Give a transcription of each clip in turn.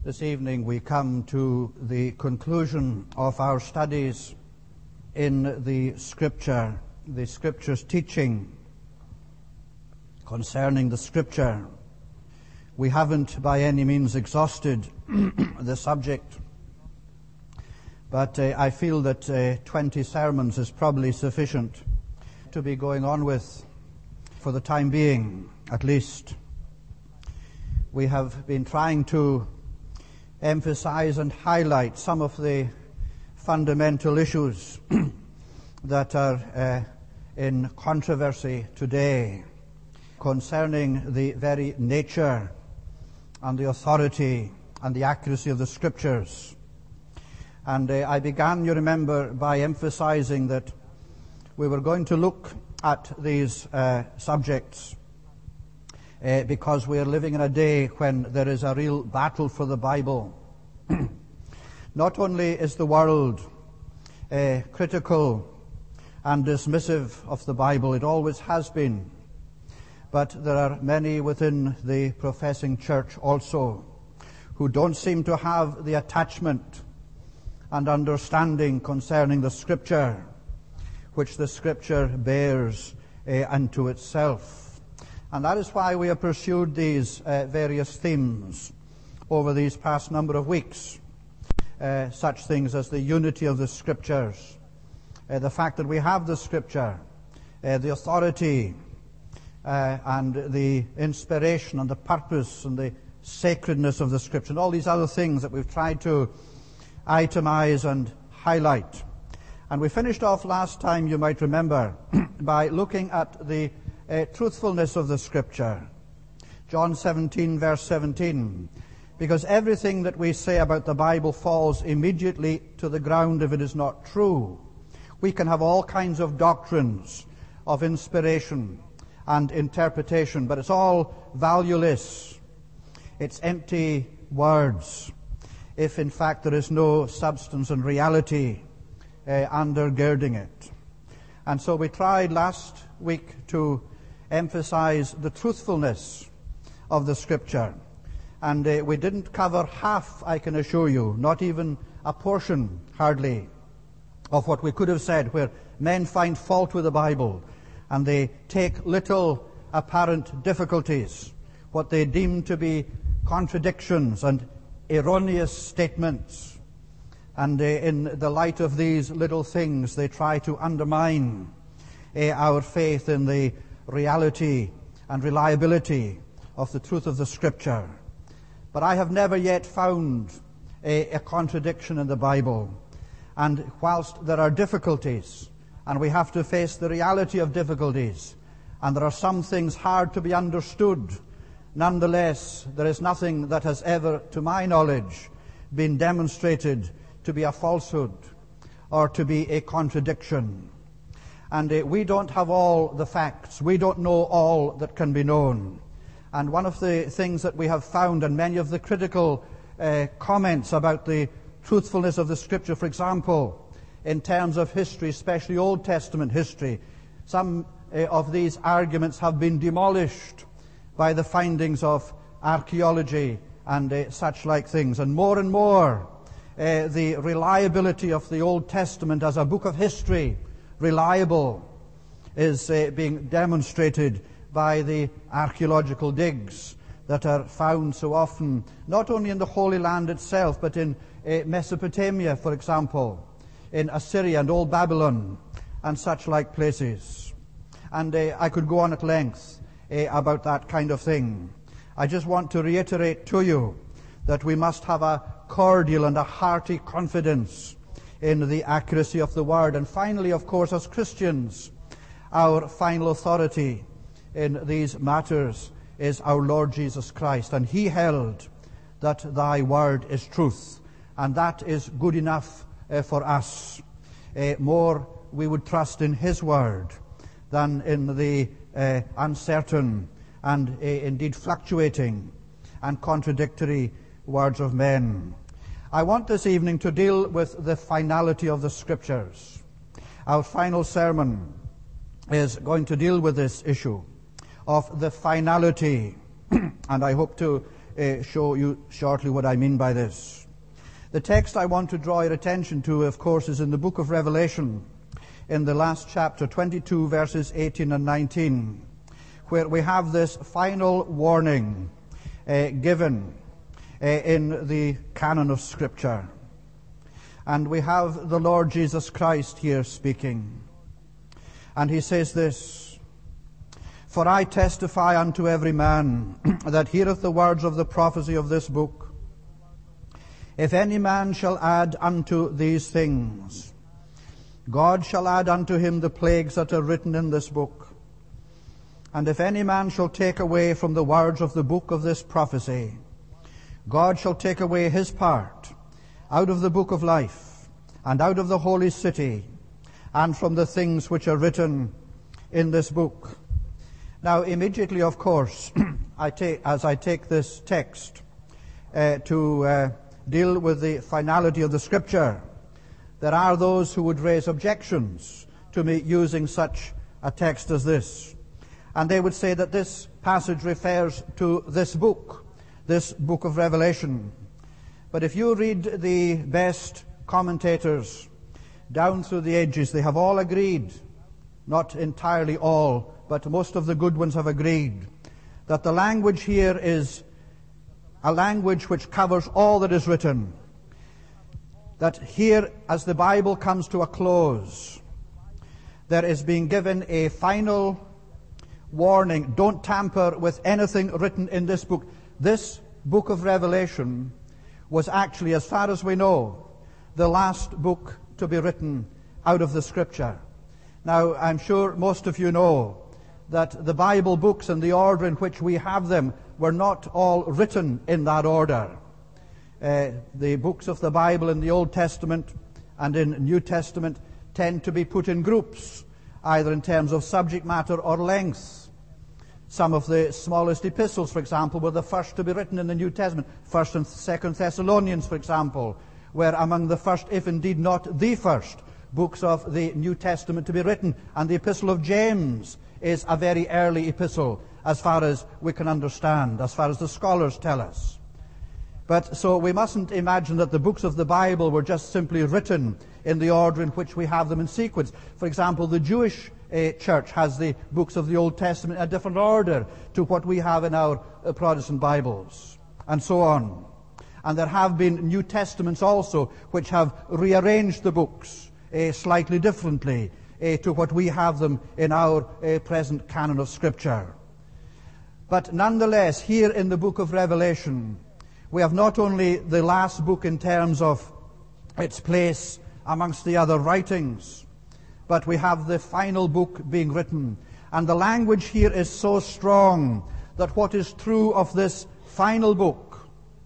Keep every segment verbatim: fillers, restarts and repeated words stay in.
This evening we come to the conclusion of our studies in the Scripture, the Scripture's teaching concerning the Scripture. We haven't by any means exhausted the subject, but uh, I feel that uh, twenty sermons is probably sufficient to be going on with for the time being, at least. We have been trying to emphasize and highlight some of the fundamental issues that are uh, in controversy today concerning the very nature and the authority and the accuracy of the Scriptures. And uh, I began, you remember, by emphasizing that we were going to look at these uh, subjects Uh, because we are living in a day when there is a real battle for the Bible. Not only is the world uh, critical and dismissive of the Bible, it always has been, but there are many within the professing church also who don't seem to have the attachment and understanding concerning the Scripture which the Scripture bears uh, unto itself. And that is why we have pursued these uh, various themes over these past number of weeks. Uh, such things as the unity of the Scriptures, uh, the fact that we have the Scripture, uh, the authority uh, and the inspiration and the purpose and the sacredness of the Scripture, and all these other things that we've tried to itemize and highlight. And we finished off last time, you might remember, by looking at the Uh, truthfulness of the Scripture. John seventeen, verse seventeen. Because everything that we say about the Bible falls immediately to the ground if it is not true. We can have all kinds of doctrines of inspiration and interpretation, but it's all valueless. It's empty words if in fact there is no substance and reality uh, undergirding it. And so we tried last week to emphasize the truthfulness of the Scripture. And uh, we didn't cover half, I can assure you, not even a portion, hardly, of what we could have said, where men find fault with the Bible and they take little apparent difficulties, what they deem to be contradictions and erroneous statements. And uh, in the light of these little things, they try to undermine uh, our faith in the reality and reliability of the truth of the Scripture. But I have never yet found a, a contradiction in the Bible. And whilst there are difficulties, and we have to face the reality of difficulties, and there are some things hard to be understood, nonetheless, there is nothing that has ever, to my knowledge, been demonstrated to be a falsehood or to be a contradiction. And uh, we don't have all the facts. We don't know all that can be known. And one of the things that we have found in many of the critical uh, comments about the truthfulness of the Scripture, for example, in terms of history, especially Old Testament history, some uh, of these arguments have been demolished by the findings of archaeology and uh, such like things. And more and more, uh, the reliability of the Old Testament as a book of history, reliable, is uh, being demonstrated by the archaeological digs that are found so often, not only in the Holy Land itself, but in uh, Mesopotamia, for example, in Assyria and Old Babylon, and such like places. And uh, I could go on at length uh, about that kind of thing. I just want to reiterate to you that we must have a cordial and a hearty confidence in the accuracy of the Word. And finally, of course, as Christians, our final authority in these matters is our Lord Jesus Christ. And He held that Thy Word is truth. And that is good enough uh, for us. Uh, more we would trust in His Word than in the uh, uncertain and uh, indeed fluctuating and contradictory words of men. I want this evening to deal with the finality of the Scriptures. Our final sermon is going to deal with this issue of the finality, and I hope to uh, show you shortly what I mean by this. The text I want to draw your attention to, of course, is in the book of Revelation, in the last chapter, twenty-two, verses eighteen and nineteen, where we have this final warning uh, given uh, in the canon of Scripture. And we have the Lord Jesus Christ here speaking. And he says this, "For I testify unto every man that heareth the words of the prophecy of this book, if any man shall add unto these things, God shall add unto him the plagues that are written in this book. And if any man shall take away from the words of the book of this prophecy, God shall take away his part out of the book of life, and out of the holy city, and from the things which are written in this book." Now, immediately, of course, I take, as I take this text uh, to uh, deal with the finality of the Scripture, there are those who would raise objections to me using such a text as this. And they would say that this passage refers to this book, this book of Revelation. But if you read the best commentators down through the ages, they have all agreed, not entirely all, but most of the good ones have agreed, that the language here is a language which covers all that is written. That here, as the Bible comes to a close, there is being given a final warning. Don't tamper with anything written in this book. This book of Revelation was actually, as far as we know, the last book to be written out of the Scripture. Now, I'm sure most of you know that the Bible books and the order in which we have them were not all written in that order. Uh, the books of the Bible in the Old Testament and in New Testament tend to be put in groups, either in terms of subject matter or length. Some of the smallest epistles, for example, were the first to be written in the New Testament. First and Second Thessalonians, for example, were among the first, if indeed not the first, books of the New Testament to be written. And the Epistle of James is a very early epistle, as far as we can understand, as far as the scholars tell us. But so we mustn't imagine that the books of the Bible were just simply written in the order in which we have them in sequence. For example, the Jewish uh, church has the books of the Old Testament in a different order to what we have in our uh, Protestant Bibles, and so on. And there have been New Testaments also which have rearranged the books uh, slightly differently uh, to what we have them in our uh, present canon of Scripture. But nonetheless, here in the book of Revelation, we have not only the last book in terms of its place amongst the other writings, but we have the final book being written. And the language here is so strong that what is true of this final book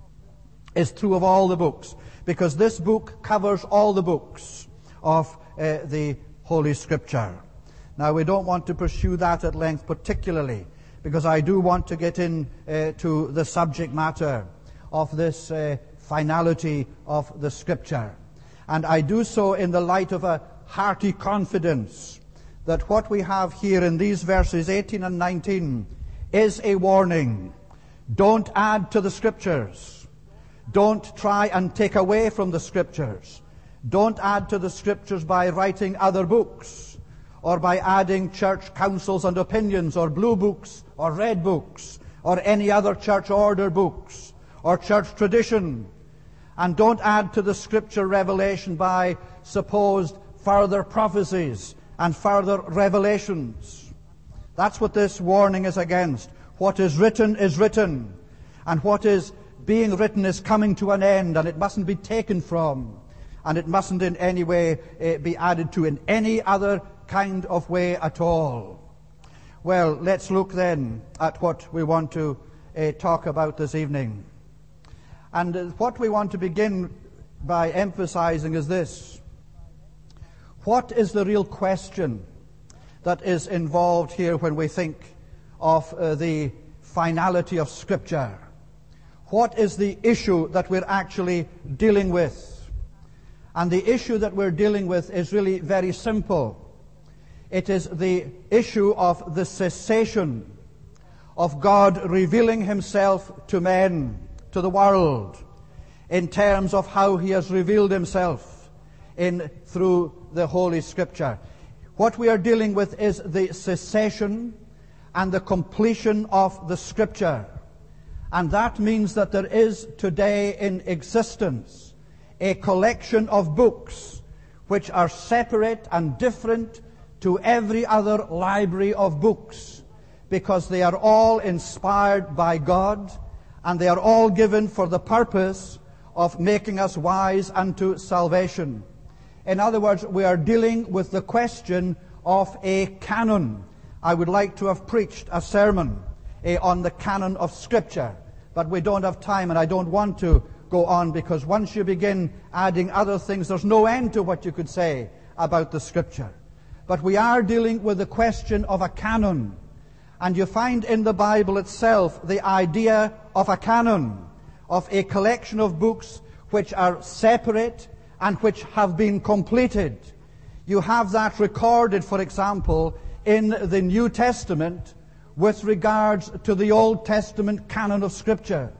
is true of all the books, because this book covers all the books of uh, the Holy Scripture. Now, we don't want to pursue that at length particularly, because I do want to get in uh, to the subject matter of this uh, finality of the Scripture. And I do so in the light of a hearty confidence that what we have here in these verses eighteen and nineteen is a warning. Don't add to the Scriptures. Don't try and take away from the Scriptures. Don't add to the Scriptures by writing other books, or by adding church councils and opinions, or blue books, or red books, or any other church order books, or church tradition. And don't add to the Scripture revelation by supposed further prophecies and further revelations. That's what this warning is against. What is written is written, and what is being written is coming to an end, and it mustn't be taken from, and it mustn't in any way uh, be added to in any other kind of way at all. Well, let's look then at what we want to uh, talk about this evening. And uh, what we want to begin by emphasizing is this. What is the real question that is involved here when we think of uh, the finality of Scripture? What is the issue that we're actually dealing with? And the issue that we're dealing with is really very simple. It is the issue of the cessation of God revealing Himself to men to the world in terms of how he has revealed himself in through the Holy Scripture. What we are dealing with is the cessation and the completion of the Scripture. And that means that there is today in existence a collection of books which are separate and different to every other library of books, because they are all inspired by God, and they are all given for the purpose of making us wise unto salvation. In other words, we are dealing with the question of a canon. I would like to have preached a sermon eh, on the canon of Scripture, but we don't have time, and I don't want to go on, because once you begin adding other things, there's no end to what you could say about the Scripture. But we are dealing with the question of a canon. And you find in the Bible itself the idea of a canon, of a collection of books which are separate and which have been completed. You have that recorded, for example, in the New Testament with regards to the Old Testament canon of Scripture.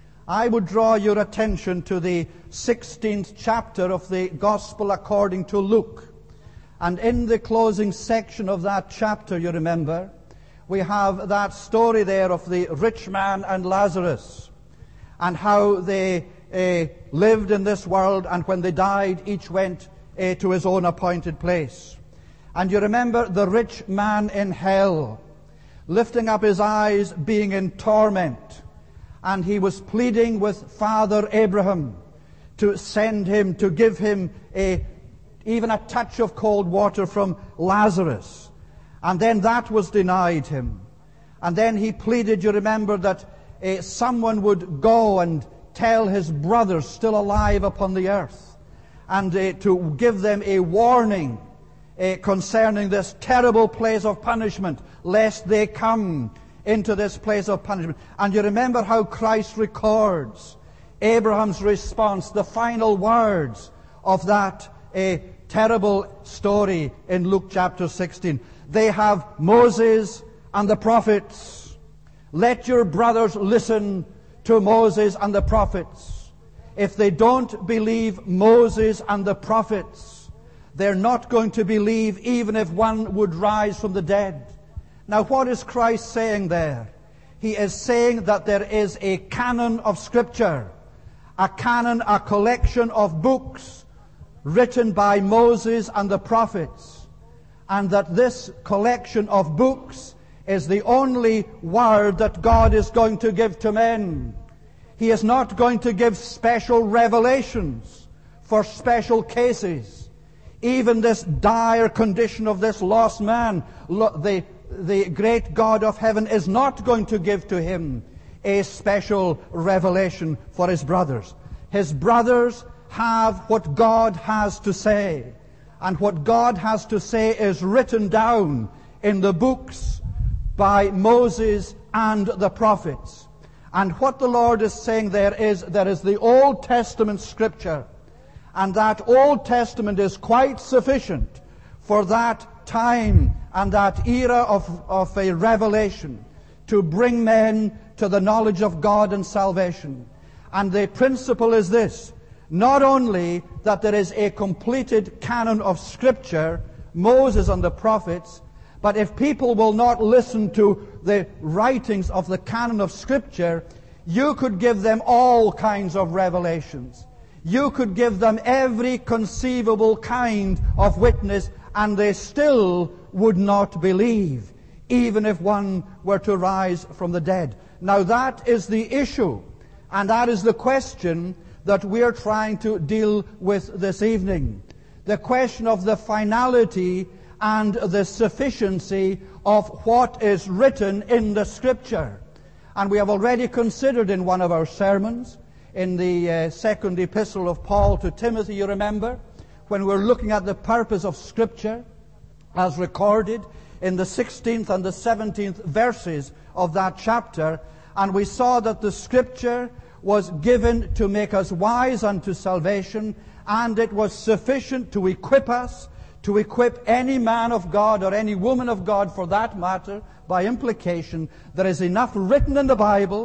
I would draw your attention to the sixteenth chapter of the Gospel according to Luke. And in the closing section of that chapter, you remember, we have that story there of the rich man and Lazarus, and how they uh, lived in this world, and when they died, each went uh, to his own appointed place. And you remember the rich man in hell, lifting up his eyes, being in torment, and he was pleading with Father Abraham to send him, to give him a even a touch of cold water from Lazarus. And then that was denied him. And then he pleaded, you remember, that uh, someone would go and tell his brothers still alive upon the earth, and uh, to give them a warning uh, concerning this terrible place of punishment, lest they come into this place of punishment. And you remember how Christ records Abraham's response, the final words of that uh, terrible story in Luke chapter sixteen. They have Moses and the prophets. Let your brothers listen to Moses and the prophets. If they don't believe Moses and the prophets, they're not going to believe even if one would rise from the dead. Now, what is Christ saying there? He is saying that there is a canon of Scripture, a canon, a collection of books written by Moses and the prophets, and that this collection of books is the only word that God is going to give to men. He is not going to give special revelations for special cases. Even this dire condition of this lost man, the, the great God of heaven is not going to give to him a special revelation for his brothers. His brothers have what God has to say. And what God has to say is written down in the books by Moses and the prophets. And what the Lord is saying there is, there is the Old Testament Scripture. And that Old Testament is quite sufficient for that time and that era of, of a revelation to bring men to the knowledge of God and salvation. And the principle is this: not only that there is a completed canon of Scripture, Moses and the prophets, but if people will not listen to the writings of the canon of Scripture, you could give them all kinds of revelations. You could give them every conceivable kind of witness, and they still would not believe, even if one were to rise from the dead. Now that is the issue, and that is the question that we are trying to deal with this evening. The question of the finality and the sufficiency of what is written in the Scripture. And we have already considered in one of our sermons, in the uh, second epistle of Paul to Timothy, you remember, when we're looking at the purpose of Scripture as recorded in the sixteenth and the seventeenth verses of that chapter, and we saw that the Scripture was given to make us wise unto salvation, and it was sufficient to equip us, to equip any man of God or any woman of God for that matter, by implication. There is enough written in the Bible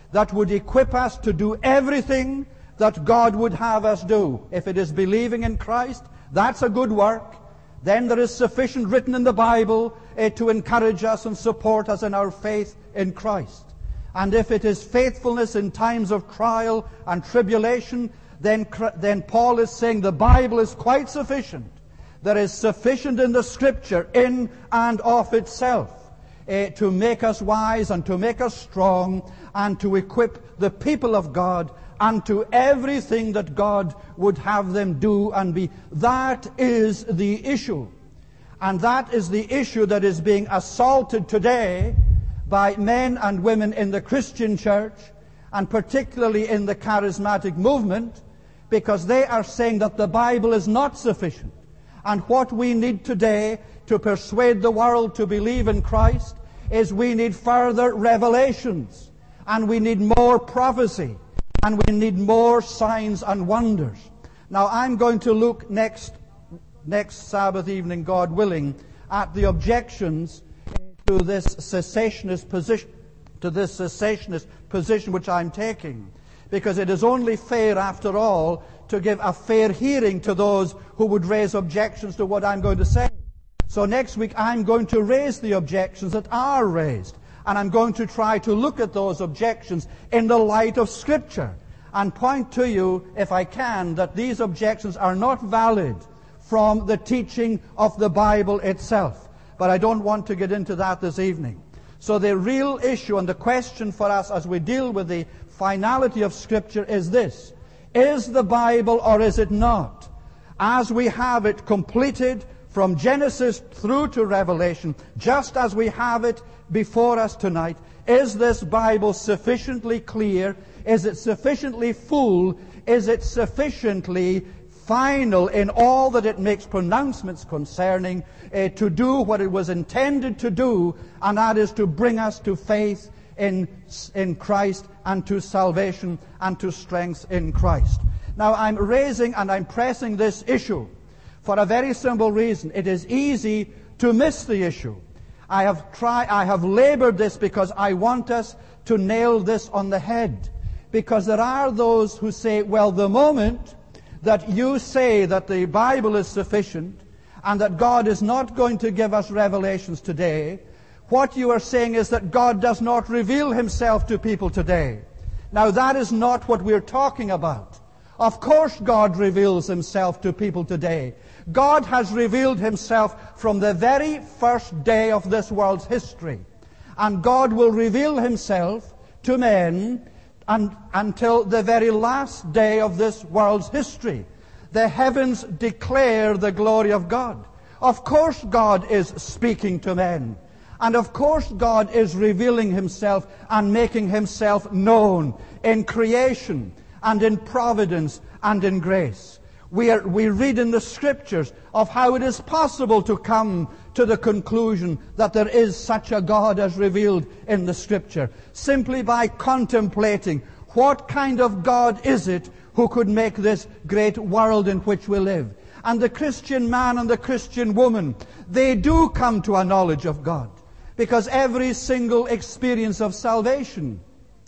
that would equip us to do everything that God would have us do. If it is believing in Christ, that's a good work. Then there is sufficient written in the Bible uh, to encourage us and support us in our faith in Christ. And if it is faithfulness in times of trial and tribulation, then, then Paul is saying the Bible is quite sufficient. There is sufficient in the Scripture, in and of itself, uh, to make us wise and to make us strong and to equip the people of God unto everything that God would have them do and be. That is the issue. And that is the issue that is being assaulted today by men and women in the Christian church, and particularly in the charismatic movement, because they are saying that the Bible is not sufficient. And what we need today to persuade the world to believe in Christ is we need further revelations, and we need more prophecy, and we need more signs and wonders. Now, I'm going to look next next Sabbath evening, God willing, at the objections to this cessationist position, to this cessationist position which I'm taking, because it is only fair, after all, to give a fair hearing to those who would raise objections to what I'm going to say. So next week I'm going to raise the objections that are raised, and I'm going to try to look at those objections in the light of Scripture and point to you, if I can, that these objections are not valid from the teaching of the Bible itself. But I don't want to get into that this evening. So the real issue and the question for us as we deal with the finality of Scripture is this: is the Bible or is it not? As we have it completed from Genesis through to Revelation, just as we have it before us tonight, is this Bible sufficiently clear? Is it sufficiently full? Is it sufficiently final in all that it makes pronouncements concerning, uh, to do what it was intended to do, and that is to bring us to faith in, in Christ and to salvation and to strength in Christ? Now, I'm raising and I'm pressing this issue for a very simple reason. It is easy to miss the issue. I have tried, I have labored this because I want us to nail this on the head. Because there are those who say, well, the moment that you say that the Bible is sufficient and that God is not going to give us revelations today, what you are saying is that God does not reveal Himself to people today. Now, that is not what we're talking about. Of course God reveals Himself to people today. God has revealed Himself from the very first day of this world's history. And God will reveal Himself to men and, until the very last day of this world's history. The heavens declare the glory of God. Of course God is speaking to men. And of course God is revealing Himself and making Himself known in creation and in providence and in grace. We, are, we read in the Scriptures of how it is possible to come to the conclusion that there is such a God as revealed in the Scripture, simply by contemplating what kind of God is it who could make this great world in which we live. And the Christian man and the Christian woman, they do come to a knowledge of God, because every single experience of salvation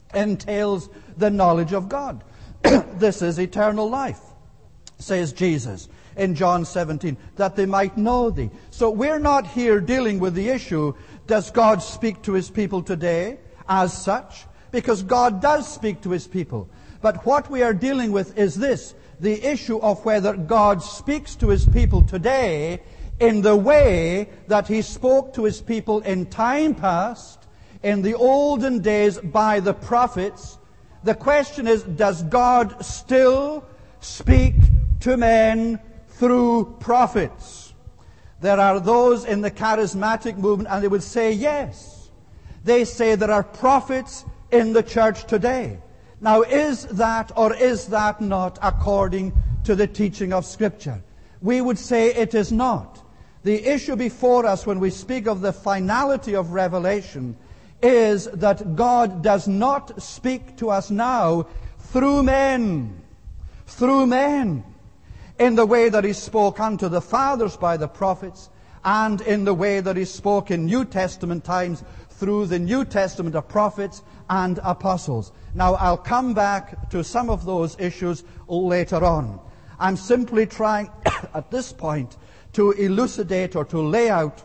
entails the knowledge of God. This is eternal life, says Jesus in John seventeen, that they might know Thee. So we're not here dealing with the issue, does God speak to His people today as such? Because God does speak to His people. But what we are dealing with is this, the issue of whether God speaks to His people today in the way that He spoke to His people in time past, in the olden days by the prophets. The question is, does God still speak to men through prophets? There are those in the charismatic movement, and they would say yes. They say there are prophets in the church today. Now, is that or is that not according to the teaching of Scripture? We would say it is not. The issue before us when we speak of the finality of Revelation is that God does not speak to us now through men, through men, in the way that He spoke unto the fathers by the prophets, and in the way that He spoke in New Testament times through the New Testament of prophets and apostles. Now, I'll come back to some of those issues later on. I'm simply trying at this point to elucidate or to lay out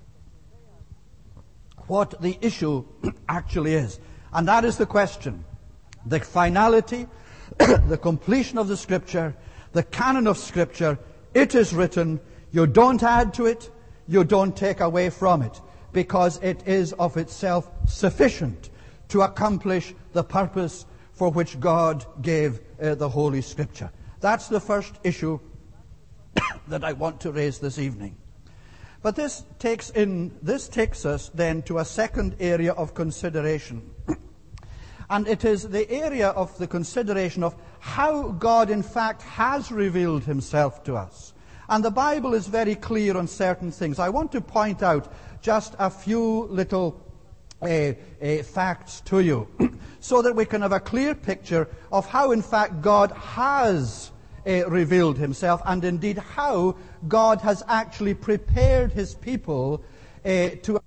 what the issue actually is. And that is the question. The finality, the completion of the Scripture, the canon of Scripture. It is written. You don't add to it. You don't take away from it, because it is of itself sufficient to accomplish the purpose for which God gave uh, the Holy Scripture. That's the first issue that I want to raise this evening. But this takes in this takes us then to a second area of consideration. And it is the area of the consideration of how God in fact has revealed himself to us. And the Bible is very clear on certain things. I want to point out just a few little uh, uh, facts to you so that we can have a clear picture of how in fact God has uh, revealed himself, and indeed how God has actually prepared his people uh, to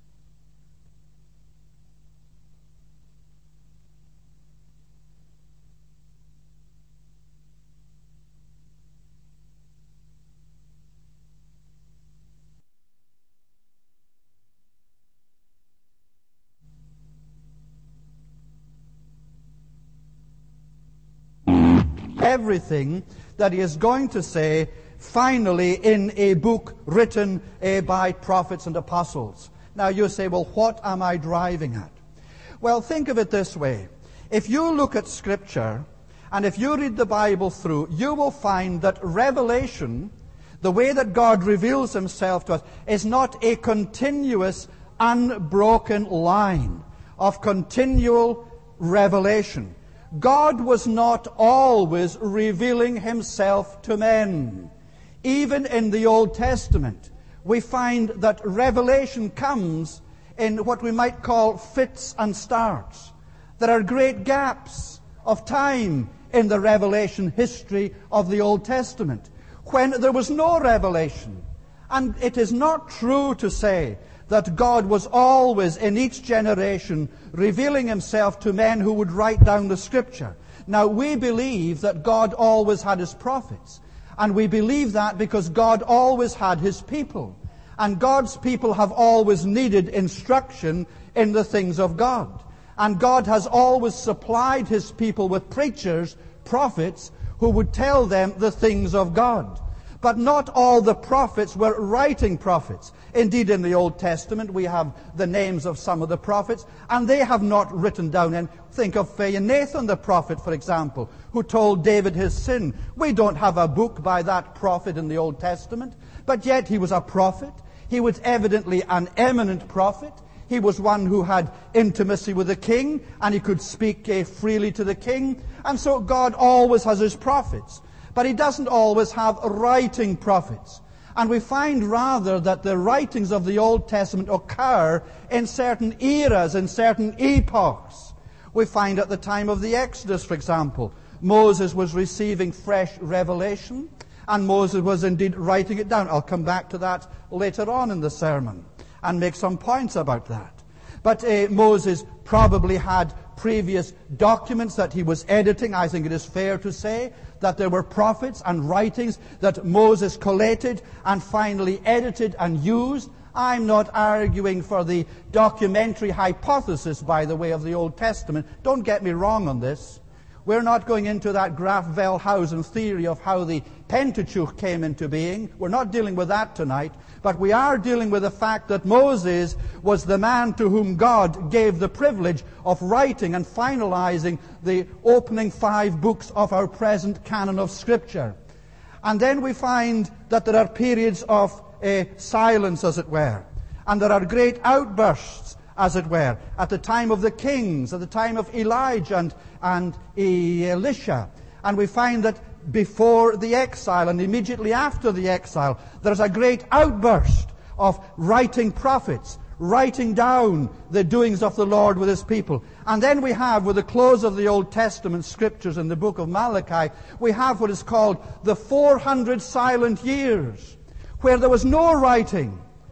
everything that he is going to say finally in a book written uh, by prophets and apostles. Now you say, well, what am I driving at? Well, think of it this way. If you look at Scripture, and if you read the Bible through, you will find that revelation, the way that God reveals himself to us, is not a continuous, unbroken line of continual revelation. God was not always revealing himself to men. Even in the Old Testament, we find that revelation comes in what we might call fits and starts. There are great gaps of time in the revelation history of the Old Testament when there was no revelation. And it is not true to say that God was always, in each generation, revealing himself to men who would write down the Scripture. Now, we believe that God always had his prophets. And we believe that because God always had his people. And God's people have always needed instruction in the things of God. And God has always supplied his people with preachers, prophets, who would tell them the things of God. But not all the prophets were writing prophets. Indeed, in the Old Testament, we have the names of some of the prophets, and they have not written down. And think of uh, Nathan the prophet, for example, who told David his sin. We don't have a book by that prophet in the Old Testament, but yet he was a prophet. He was evidently an eminent prophet. He was one who had intimacy with the king, and he could speak uh, freely to the king. And so God always has his prophets. But he doesn't always have writing prophets. And we find rather that the writings of the Old Testament occur in certain eras, in certain epochs. We find at the time of the Exodus, for example, Moses was receiving fresh revelation, and Moses was indeed writing it down. I'll come back to that later on in the sermon and make some points about that. But uh, Moses probably had previous documents that he was editing. I think it is fair to say that there were prophets and writings that Moses collated and finally edited and used. I'm not arguing for the documentary hypothesis, by the way, of the Old Testament. Don't get me wrong on this. We're not going into that Graf Wellhausen theory of how the Pentateuch came into being. We're not dealing with that tonight. But we are dealing with the fact that Moses was the man to whom God gave the privilege of writing and finalizing the opening five books of our present canon of Scripture. And then we find that there are periods of uh, silence, as it were. And there are great outbursts, as it were, at the time of the kings, at the time of Elijah and, and Elisha. And we find that before the exile and immediately after the exile, there's a great outburst of writing prophets, writing down the doings of the Lord with his people. And then we have, with the close of the Old Testament scriptures in the book of Malachi, we have what is called the four hundred silent years, where there was no writing.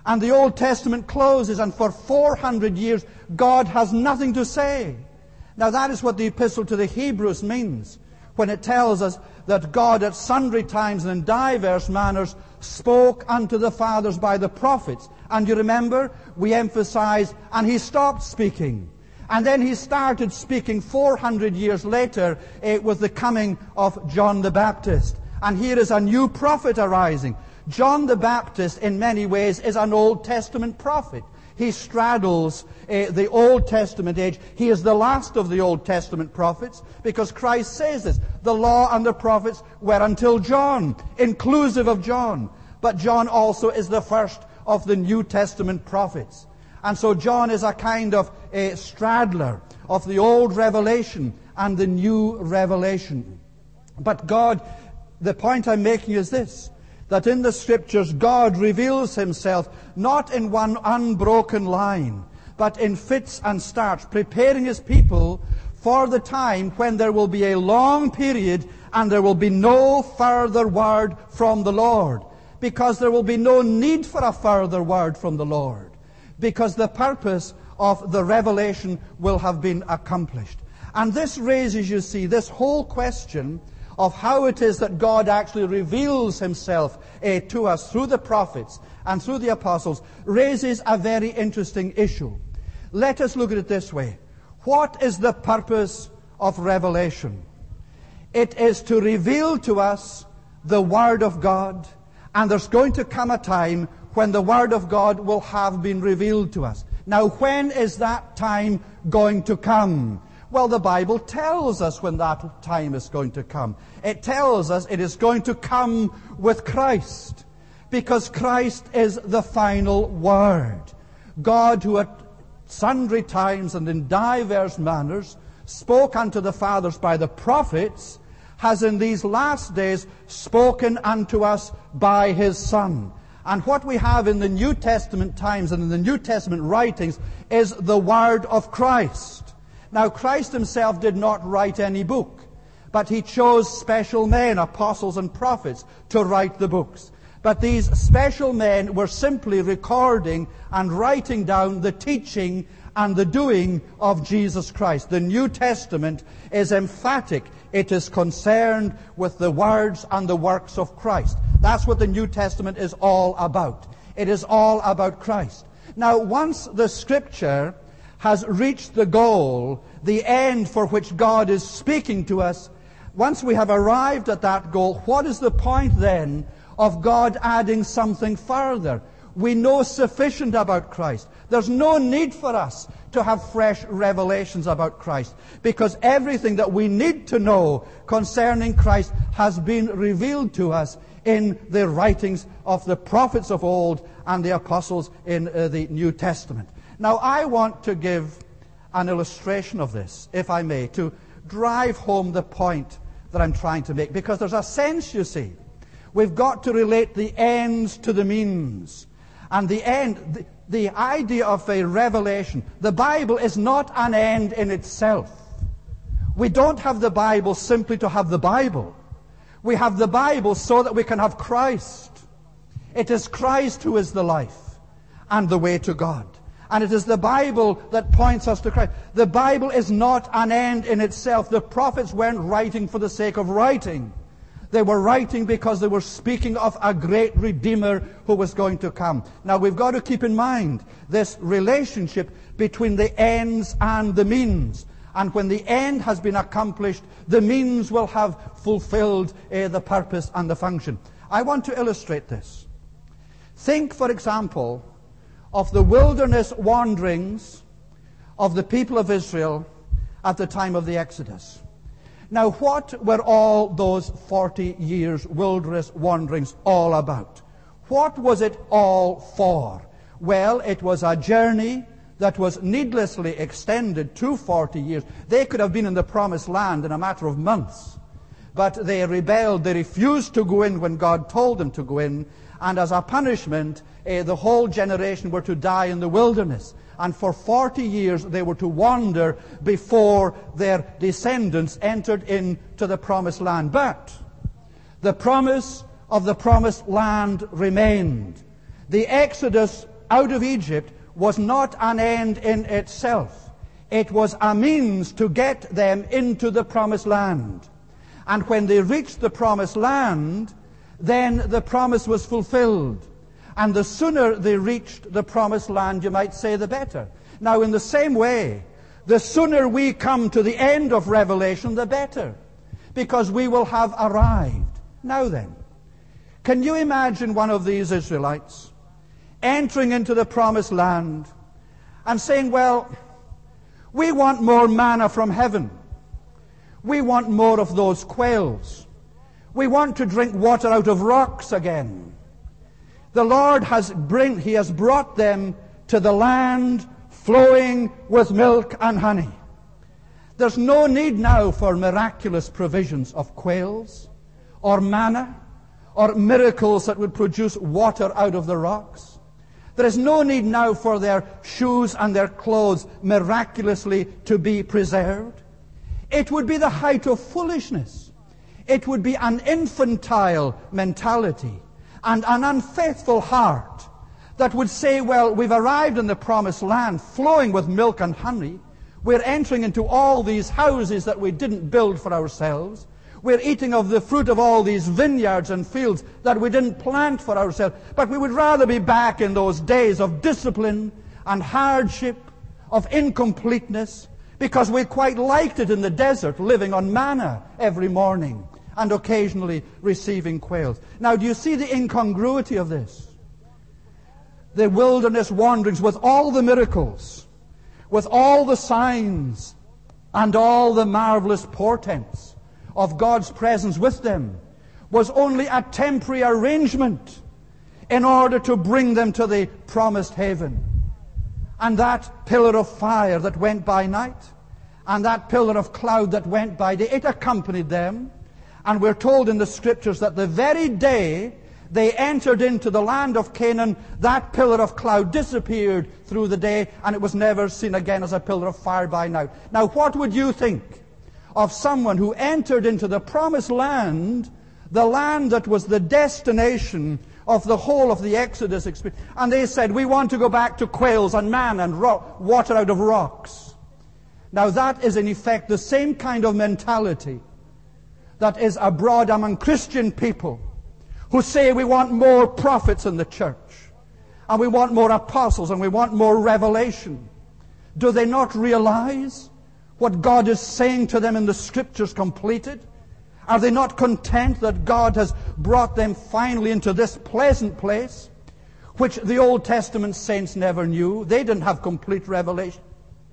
And the Old Testament closes, and for four hundred years, God has nothing to say. Now that is what the Epistle to the Hebrews means, when it tells us that God at sundry times and in divers manners spoke unto the fathers by the prophets. And you remember, we emphasize, and he stopped speaking. And then he started speaking four hundred years later uh, with the coming of John the Baptist. And here is a new prophet arising. John the Baptist, in many ways, is an Old Testament prophet. He straddles uh, the Old Testament age. He is the last of the Old Testament prophets, because Christ says this. The law and the prophets were until John, inclusive of John. But John also is the first of the New Testament prophets. And so John is a kind of a straddler of the old revelation and the new revelation. But God, the point I'm making is this, that in the Scriptures God reveals himself not in one unbroken line, but in fits and starts, preparing his people for the time when there will be a long period and there will be no further word from the Lord, because there will be no need for a further word from the Lord, because the purpose of the revelation will have been accomplished. And this raises, you see, this whole question of how it is that God actually reveals himself uh, to us through the prophets and through the apostles, raises a very interesting issue. Let us look at it this way. What is the purpose of revelation? It is to reveal to us the Word of God, and there's going to come a time when the Word of God will have been revealed to us. Now, when is that time going to come? Well, the Bible tells us when that time is going to come. It tells us it is going to come with Christ, because Christ is the final Word. God, who at sundry times and in divers manners spoke unto the fathers by the prophets, has in these last days spoken unto us by his Son. And what we have in the New Testament times and in the New Testament writings is the Word of Christ. Now, Christ himself did not write any book, but he chose special men, apostles and prophets, to write the books. But these special men were simply recording and writing down the teaching and the doing of Jesus Christ. The New Testament is emphatic. It is concerned with the words and the works of Christ. That's what the New Testament is all about. It is all about Christ. Now, once the Scripture has reached the goal, the end for which God is speaking to us, once we have arrived at that goal, what is the point then of God adding something further? We know sufficient about Christ. There's no need for us to have fresh revelations about Christ, because everything that we need to know concerning Christ has been revealed to us in the writings of the prophets of old and the apostles in uh, the New Testament. Now, I want to give an illustration of this, if I may, to drive home the point that I'm trying to make, because there's a sense, you see. We've got to relate the ends to the means. And the end, the, the idea of a revelation, the Bible is not an end in itself. We don't have the Bible simply to have the Bible. We have the Bible so that we can have Christ. It is Christ who is the life and the way to God. And it is the Bible that points us to Christ. The Bible is not an end in itself. The prophets weren't writing for the sake of writing. They were writing because they were speaking of a great Redeemer who was going to come. Now, we've got to keep in mind this relationship between the ends and the means. And when the end has been accomplished, the means will have fulfilled uh, the purpose and the function. I want to illustrate this. Think, for example, of the wilderness wanderings of the people of Israel at the time of the Exodus. Now, what were all those forty years wilderness wanderings all about? What was it all for? Well, it was a journey that was needlessly extended to forty years. They could have been in the promised land in a matter of months. But they rebelled. They refused to go in when God told them to go in. And as a punishment, uh, the whole generation were to die in the wilderness. And for forty years they were to wander before their descendants entered into the promised land. But the promise of the promised land remained. The Exodus out of Egypt was not an end in itself. It was a means to get them into the promised land. And when they reached the promised land, then the promise was fulfilled. And the sooner they reached the promised land, you might say, the better. Now, in the same way, the sooner we come to the end of Revelation, the better, because we will have arrived. Now then, can you imagine one of these Israelites entering into the promised land and saying, well, we want more manna from heaven. We want more of those quails. We want to drink water out of rocks again. The Lord has bring, He has brought them to the land flowing with milk and honey. There's no need now for miraculous provisions of quails or manna or miracles that would produce water out of the rocks. There is no need now for their shoes and their clothes miraculously to be preserved. It would be the height of foolishness. It would be an infantile mentality and an unfaithful heart that would say, well, we've arrived in the promised land flowing with milk and honey. We're entering into all these houses that we didn't build for ourselves. We're eating of the fruit of all these vineyards and fields that we didn't plant for ourselves. But we would rather be back in those days of discipline and hardship, of incompleteness, because we quite liked it in the desert, living on manna every morning and occasionally receiving quails. Now, do you see the incongruity of this? The wilderness wanderings with all the miracles, with all the signs and all the marvelous portents of God's presence with them, was only a temporary arrangement in order to bring them to the promised haven. And that pillar of fire that went by night, and that pillar of cloud that went by day, it accompanied them. And we're told in the Scriptures that the very day they entered into the land of Canaan, that pillar of cloud disappeared through the day, and it was never seen again as a pillar of fire by night. Now, what would you think of someone who entered into the promised land, the land that was the destination of the whole of the Exodus experience, and they said, we want to go back to quails and manna and ro- water out of rocks? Now, that is in effect the same kind of mentality that is abroad among Christian people, who say we want more prophets in the church, and we want more apostles, and we want more revelation. Do they not realize what God is saying to them in the Scriptures completed? Are they not content that God has brought them finally into this pleasant place, which the Old Testament saints never knew? They didn't have complete revelation.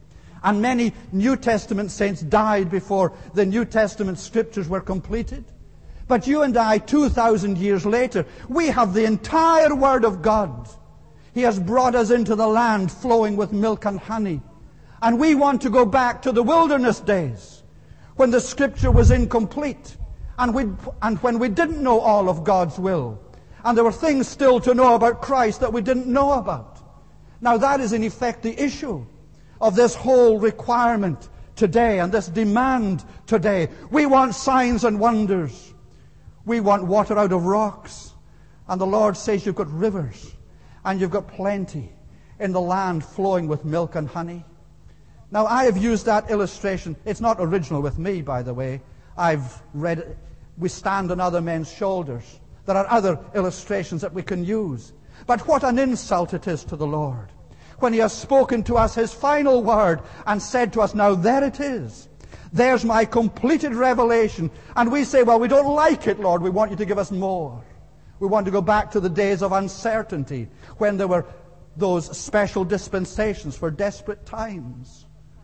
And many New Testament saints died before the New Testament Scriptures were completed. But you and I, two thousand years later, we have the entire Word of God. He has brought us into the land flowing with milk and honey. And we want to go back to the wilderness days, when the Scripture was incomplete, and, we, and when we didn't know all of God's will, and there were things still to know about Christ that we didn't know about. Now, that is in effect the issue of this whole requirement today, and this demand today. We want signs and wonders. We want water out of rocks. And the Lord says you've got rivers, and you've got plenty in the land flowing with milk and honey. Now, I have used that illustration. It's not original with me, by the way. I've read it. We stand on other men's shoulders. There are other illustrations that we can use. But what an insult it is to the Lord, when He has spoken to us His final word and said to us, now there it is. There's my completed revelation. And we say, well, we don't like it, Lord. We want you to give us more. We want to go back to the days of uncertainty, when there were those special dispensations for desperate times.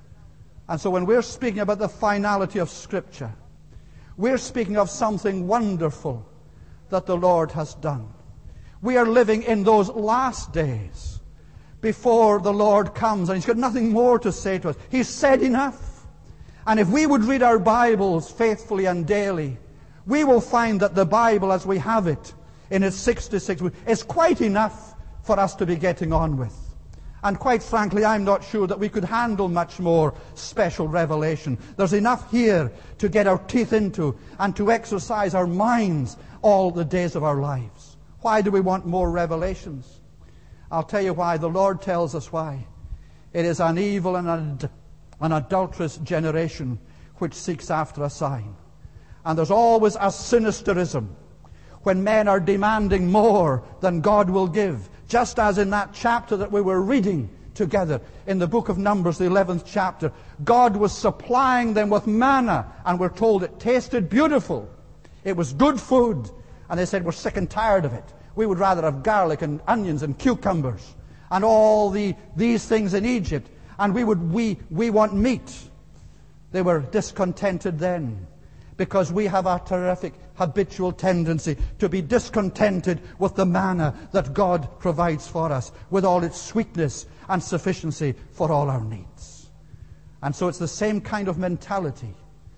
And so when we're speaking about the finality of Scripture, we're speaking of something wonderful that the Lord has done. We are living in those last days before the Lord comes, and He's got nothing more to say to us. He's said enough. And if we would read our Bibles faithfully and daily, we will find that the Bible as we have it in its sixty-six weeks is quite enough for us to be getting on with. And quite frankly, I'm not sure that we could handle much more special revelation. There's enough here to get our teeth into and to exercise our minds all the days of our lives. Why do we want more revelations? I'll tell you why. The Lord tells us why. It is an evil and an, an adulterous generation which seeks after a sign. And there's always a sinisterism when men are demanding more than God will give. Just as in that chapter that we were reading together in the book of Numbers, the eleventh chapter, God was supplying them with manna, and we're told it tasted beautiful. It was good food. And they said, we're sick and tired of it. We would rather have garlic and onions and cucumbers and all the these things in Egypt. And we would we we want meat. They were discontented then, because we have a terrific habitual tendency to be discontented with the manna that God provides for us, with all its sweetness and sufficiency for all our needs. And so it's the same kind of mentality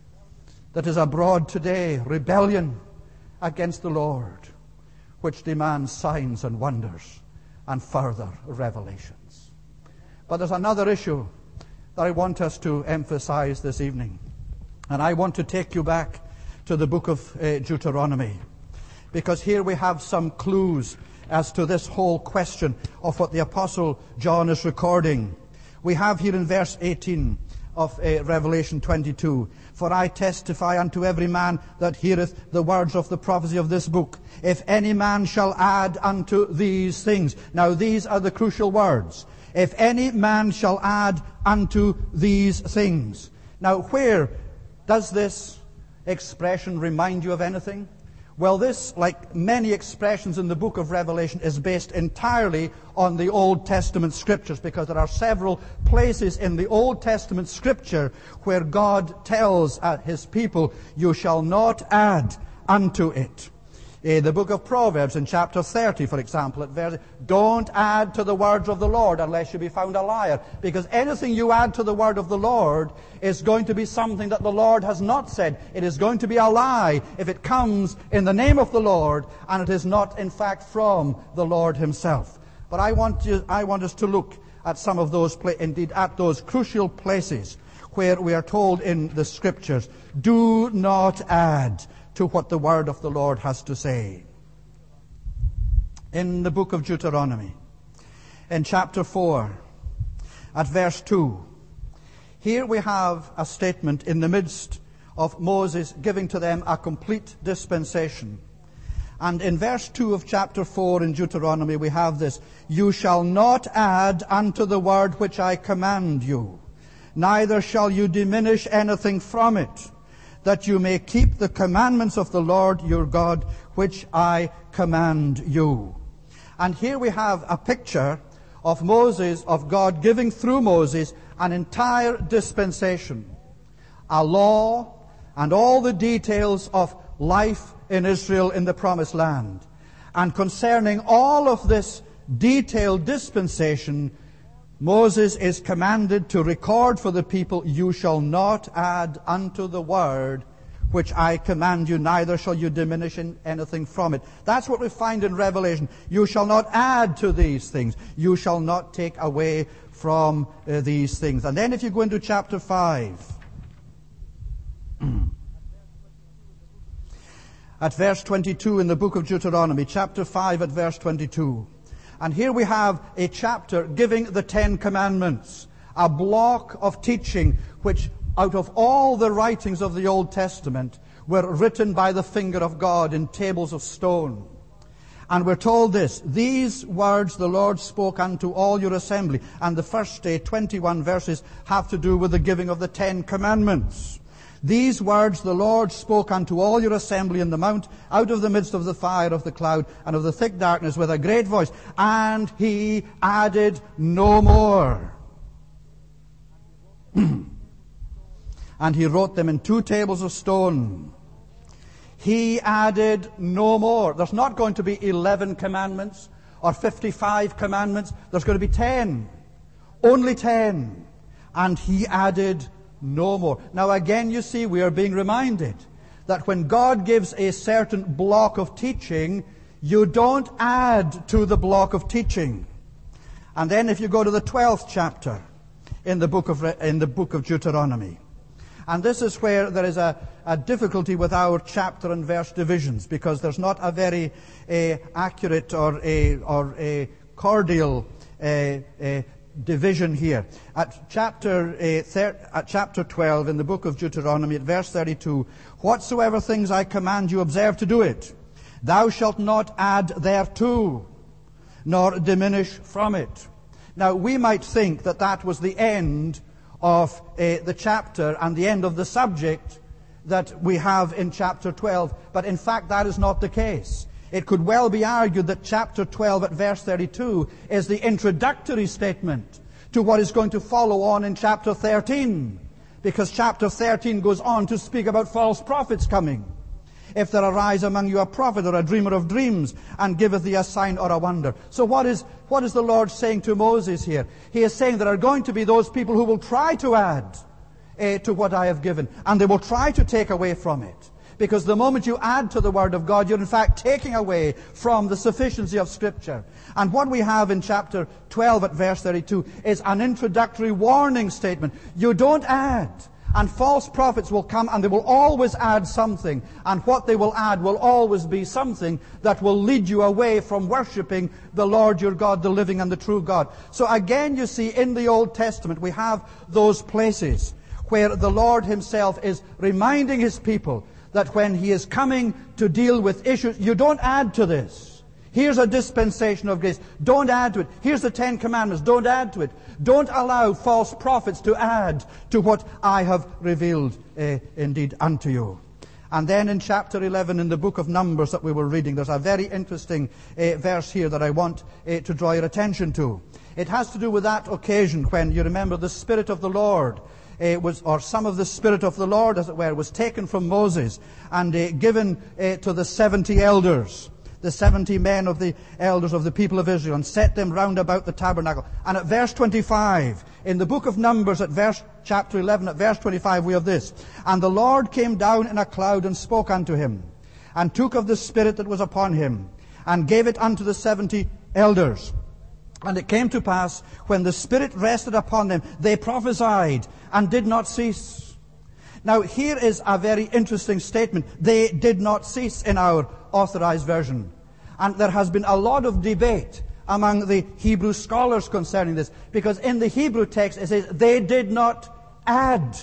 that is abroad today, rebellion against the Lord, which demands signs and wonders and further revelations. But there's another issue that I want us to emphasize this evening. And I want to take you back to the book of uh, Deuteronomy, because here we have some clues as to this whole question of what the Apostle John is recording. We have here in verse eighteen of uh, Revelation twenty-two, "For I testify unto every man that heareth the words of the prophecy of this book, if any man shall add unto these things." Now these are the crucial words. If any man shall add unto these things. Now where does this expression remind you of anything? Well, this, like many expressions in the book of Revelation, is based entirely on the Old Testament Scriptures, because there are several places in the Old Testament Scripture where God tells uh, His people, you shall not add unto it. In the book of Proverbs, in chapter thirty, for example, at verse, don't add to the words of the Lord unless you be found a liar. Because anything you add to the word of the Lord is going to be something that the Lord has not said. It is going to be a lie if it comes in the name of the Lord and it is not, in fact, from the Lord Himself. But I want you, I want us to look at some of those, pla- indeed, at those crucial places where we are told in the Scriptures, do not add to what the word of the Lord has to say. In the book of Deuteronomy, in chapter four, at verse two, here we have a statement in the midst of Moses giving to them a complete dispensation. And in verse two of chapter four in Deuteronomy we have this, you shall not add unto the word which I command you, neither shall you diminish anything from it, that you may keep the commandments of the Lord your God, which I command you. And here we have a picture of Moses, of God giving through Moses an entire dispensation, a law, and all the details of life in Israel in the Promised Land. And concerning all of this detailed dispensation, Moses is commanded to record for the people, you shall not add unto the word which I command you, neither shall you diminish in anything from it. That's what we find in Revelation. You shall not add to these things. You shall not take away from uh, these things. And then if you go into chapter five, at verse twenty-two in the book of Deuteronomy, chapter five at verse twenty-two. And here we have a chapter giving the Ten Commandments, a block of teaching which, out of all the writings of the Old Testament, were written by the finger of God in tables of stone. And we're told this, these words the Lord spoke unto all your assembly. And the first uh, twenty-one verses have to do with the giving of the Ten Commandments. These words the Lord spoke unto all your assembly in the mount, out of the midst of the fire of the cloud and of the thick darkness with a great voice. And he added no more. And he wrote them in two tables of stone. He added no more. There's not going to be eleven commandments or fifty-five commandments. There's going to be ten. Only ten. And he added no more. Now again, you see, we are being reminded that when God gives a certain block of teaching, you don't add to the block of teaching. And then if you go to the twelfth chapter in the book of, in the book of Deuteronomy, and this is where there is a, a difficulty with our chapter and verse divisions, because there's not a very uh, accurate or a, or a cordial uh, uh, division here. At chapter, uh, thir- at chapter twelve in the book of Deuteronomy, at verse thirty-two, whatsoever things I command you, observe to do it. Thou shalt not add thereto, nor diminish from it. Now, we might think that that was the end of uh, the chapter and the end of the subject that we have in chapter twelve, but in fact that is not the case. It could well be argued that chapter twelve at verse thirty-two is the introductory statement to what is going to follow on in chapter thirteen, because chapter thirteen goes on to speak about false prophets coming. If there arise among you a prophet or a dreamer of dreams, and giveth thee a sign or a wonder. So what is, what is the Lord saying to Moses here? He is saying there are going to be those people who will try to add uh, to what I have given, and they will try to take away from it. Because the moment you add to the Word of God, you're in fact taking away from the sufficiency of Scripture. And what we have in chapter twelve at verse thirty-two is an introductory warning statement. You don't add. And false prophets will come and they will always add something. And what they will add will always be something that will lead you away from worshipping the Lord your God, the living and the true God. So again, you see, in the Old Testament, we have those places where the Lord Himself is reminding His people that when He is coming to deal with issues, you don't add to this. Here's a dispensation of grace. Don't add to it. Here's the Ten Commandments. Don't add to it. Don't allow false prophets to add to what I have revealed uh, indeed unto you. And then in chapter eleven in the book of Numbers that we were reading, there's a very interesting uh, verse here that I want uh, to draw your attention to. It has to do with that occasion when, you remember, the Spirit of the Lord Uh, was, or some of the Spirit of the Lord, as it were, was taken from Moses and uh, given uh, to the seventy elders, the seventy men of the elders of the people of Israel, and set them round about the tabernacle. And at verse twenty-five, in the book of Numbers, at verse chapter eleven, at verse twenty-five, we have this: And the Lord came down in a cloud and spoke unto him, and took of the Spirit that was upon him, and gave it unto the seventy elders. And it came to pass, when the Spirit rested upon them, they prophesied and did not cease. Now, here is a very interesting statement. They did not cease in our authorized version. And there has been a lot of debate among the Hebrew scholars concerning this, because in the Hebrew text it says, they did not add.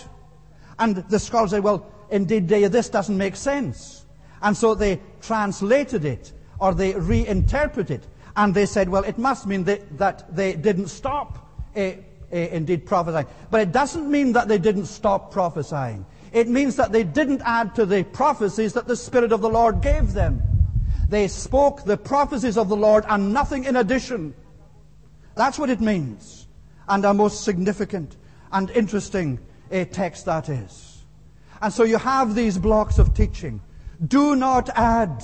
And the scholars say, well, indeed, this doesn't make sense. And so they translated it, or they reinterpreted it. And they said, well, it must mean that, that they didn't stop, uh, uh, indeed, prophesying. But it doesn't mean that they didn't stop prophesying. It means that they didn't add to the prophecies that the Spirit of the Lord gave them. They spoke the prophecies of the Lord and nothing in addition. That's what it means. And a most significant and interesting uh, text that is. And so you have these blocks of teaching. Do not add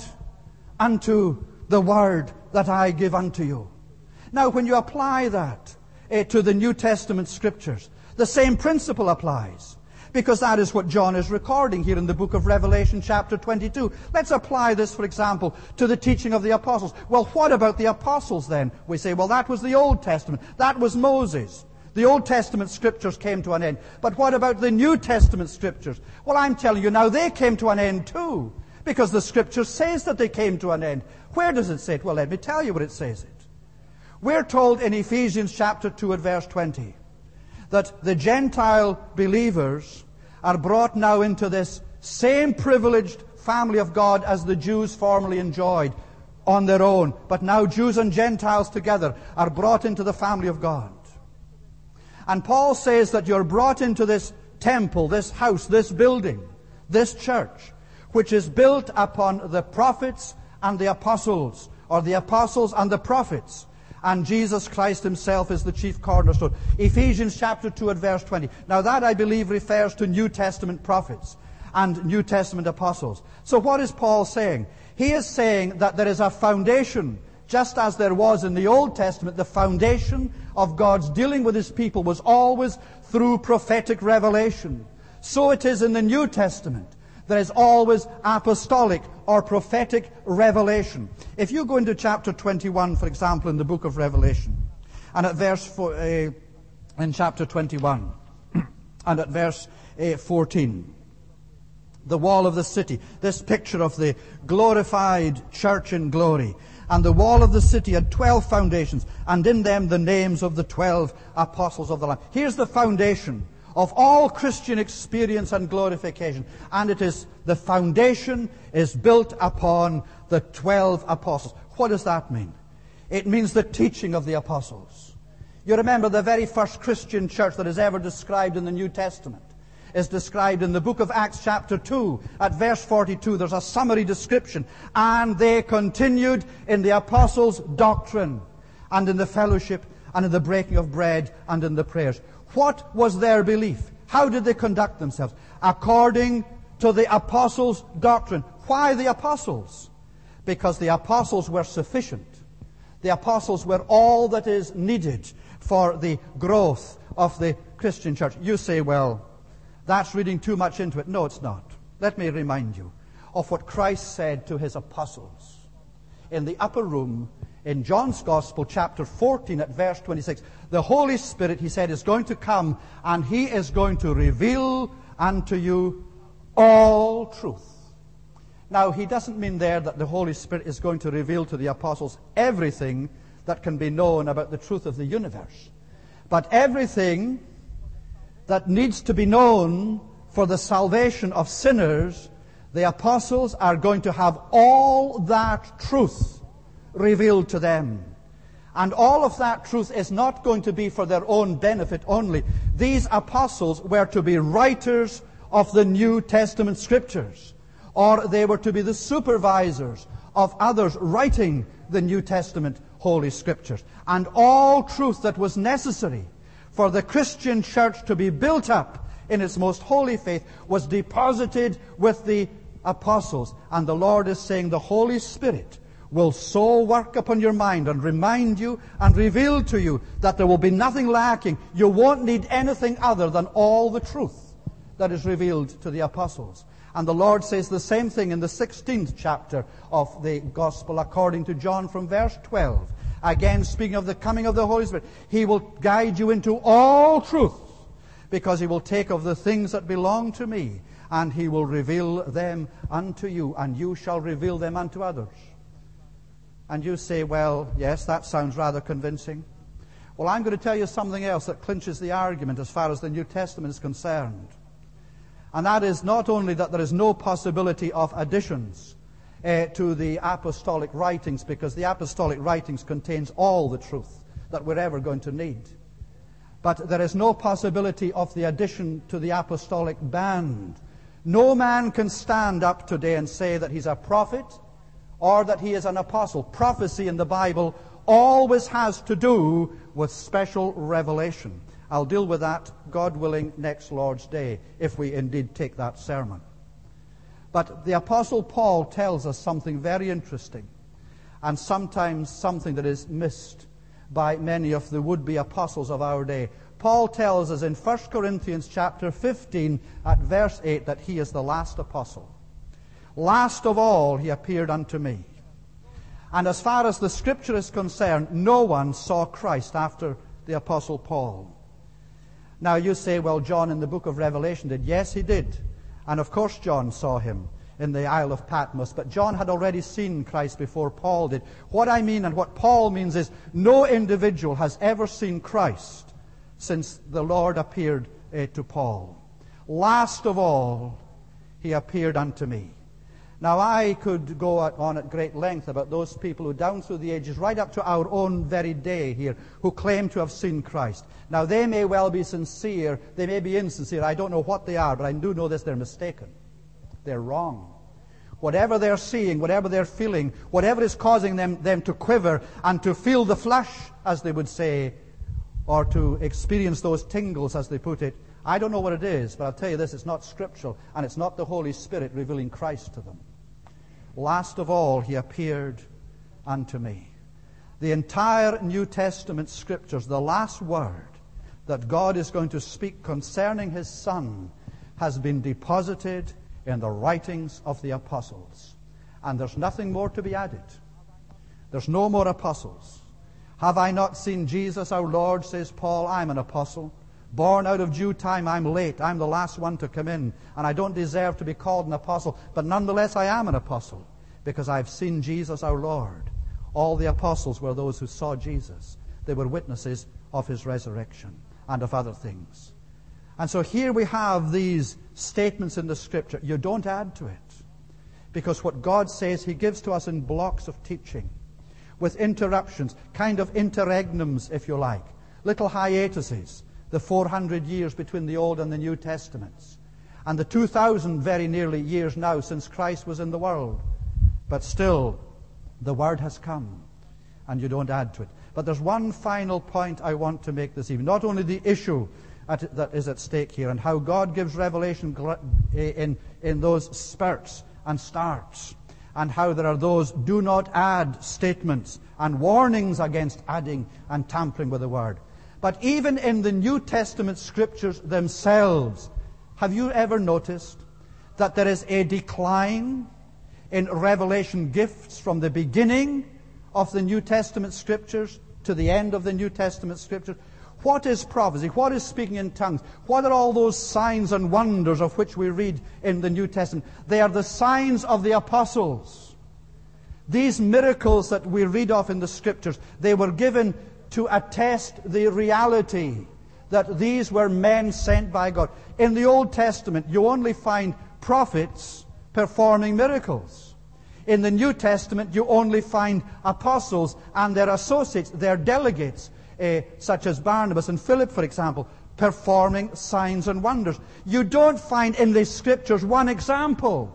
unto the word that I give unto you. Now, when you apply that uh, to the New Testament Scriptures, the same principle applies, because that is what John is recording here in the book of Revelation chapter twenty-two. Let's apply this, for example, to the teaching of the apostles. Well, what about the apostles then? We say, well, that was the Old Testament. That was Moses. The Old Testament Scriptures came to an end. But what about the New Testament Scriptures? Well, I'm telling you now, they came to an end too, because the Scripture says that they came to an end. Where does it say it? Well, let me tell you what it says it. We're told in Ephesians chapter two at verse twenty that the Gentile believers are brought now into this same privileged family of God as the Jews formerly enjoyed on their own. But now Jews and Gentiles together are brought into the family of God. And Paul says that you're brought into this temple, this house, this building, this church, which is built upon the prophets and the apostles, or the apostles and the prophets. And Jesus Christ Himself is the chief cornerstone. Ephesians chapter two at verse twenty. Now that, I believe, refers to New Testament prophets and New Testament apostles. So what is Paul saying? He is saying that there is a foundation, just as there was in the Old Testament. The foundation of God's dealing with His people was always through prophetic revelation. So it is in the New Testament. There is always apostolic or prophetic revelation. If you go into chapter twenty-one, for example, in the book of Revelation, and at verse four, uh, in chapter twenty-one, and at verse uh, fourteen, the wall of the city, this picture of the glorified church in glory. And the wall of the city had twelve foundations, and in them the names of the twelve apostles of the Lamb. Here's the foundation of all Christian experience and glorification. And it is, the foundation is built upon the twelve apostles. What does that mean? It means the teaching of the apostles. You remember the very first Christian church that is ever described in the New Testament is described in the book of Acts chapter two. At verse forty-two, there's a summary description. And they continued in the apostles' doctrine, and in the fellowship, and in the breaking of bread, and in the prayers. What was their belief? How did they conduct themselves? According to the apostles' doctrine. Why the apostles? Because the apostles were sufficient. The apostles were all that is needed for the growth of the Christian church. You say, well, that's reading too much into it. No, it's not. Let me remind you of what Christ said to his apostles in the upper room in John's Gospel, chapter fourteen, at verse twenty-six. The Holy Spirit, he said, is going to come, and he is going to reveal unto you all truth. Now, he doesn't mean there that the Holy Spirit is going to reveal to the apostles everything that can be known about the truth of the universe. But everything that needs to be known for the salvation of sinners, the apostles are going to have all that truth revealed to them. And all of that truth is not going to be for their own benefit only. These apostles were to be writers of the New Testament Scriptures, or they were to be the supervisors of others writing the New Testament Holy Scriptures. And all truth that was necessary for the Christian church to be built up in its most holy faith was deposited with the apostles. And the Lord is saying the Holy Spirit will so work upon your mind and remind you and reveal to you that there will be nothing lacking. You won't need anything other than all the truth that is revealed to the apostles. And the Lord says the same thing in the sixteenth chapter of the Gospel according to John from verse twelve. Again, speaking of the coming of the Holy Spirit, he will guide you into all truth, because he will take of the things that belong to me, and he will reveal them unto you, and you shall reveal them unto others. And you say, well, yes, that sounds rather convincing. Well, I'm going to tell you something else that clinches the argument as far as the New Testament is concerned. And that is not only that there is no possibility of additions uh, to the apostolic writings, because the apostolic writings contains all the truth that we're ever going to need. But there is no possibility of the addition to the apostolic band. No man can stand up today and say that he's a prophet or that he is an apostle. Prophecy in the Bible always has to do with special revelation. I'll deal with that, God willing, next Lord's Day, if we indeed take that sermon. But the Apostle Paul tells us something very interesting, and sometimes something that is missed by many of the would-be apostles of our day. Paul tells us in First Corinthians chapter fifteen at verse eight that he is the last apostle. Last of all he appeared unto me. And as far as the Scripture is concerned, no one saw Christ after the Apostle Paul. Now you say, well, John in the book of Revelation did. Yes, he did. And of course John saw him in the Isle of Patmos. But John had already seen Christ before Paul did. What I mean and what Paul means is no individual has ever seen Christ since the Lord appeared uh, to Paul. Last of all, he appeared unto me. Now, I could go on at great length about those people who down through the ages, right up to our own very day here, who claim to have seen Christ. Now, they may well be sincere, they may be insincere, I don't know what they are, but I do know this, they're mistaken. They're wrong. Whatever they're seeing, whatever they're feeling, whatever is causing them, them to quiver and to feel the flush, as they would say, or to experience those tingles, as they put it, I don't know what it is, but I'll tell you this, it's not scriptural, and it's not the Holy Spirit revealing Christ to them. Last of all, he appeared unto me. The entire New Testament Scriptures, the last word that God is going to speak concerning his Son, has been deposited in the writings of the apostles. And there's nothing more to be added. There's no more apostles. Have I not seen Jesus our Lord, says Paul, I'm an apostle. Born out of due time, I'm late. I'm the last one to come in, and I don't deserve to be called an apostle, but nonetheless I am an apostle, because I've seen Jesus our Lord. All the apostles were those who saw Jesus. They were witnesses of his resurrection and of other things. And so here we have these statements in the Scripture. You don't add to it, because what God says he gives to us in blocks of teaching, with interruptions, kind of interregnums, if you like, little hiatuses, the four hundred years between the Old and the New Testaments, and the two thousand very nearly years now since Christ was in the world. But still, the Word has come, and you don't add to it. But there's one final point I want to make this evening. Not only the issue at, that is at stake here, and how God gives revelation in, in those spurts and starts, and how there are those do not add statements and warnings against adding and tampering with the Word. But even in the New Testament Scriptures themselves, have you ever noticed that there is a decline in revelation gifts from the beginning of the New Testament Scriptures to the end of the New Testament Scriptures? What is prophecy? What is speaking in tongues? What are all those signs and wonders of which we read in the New Testament? They are the signs of the apostles. These miracles that we read of in the Scriptures, they were given to attest the reality that these were men sent by God. In the Old Testament, you only find prophets performing miracles. In the New Testament, you only find apostles and their associates, their delegates, uh, such as Barnabas and Philip, for example, performing signs and wonders. You don't find in the Scriptures one example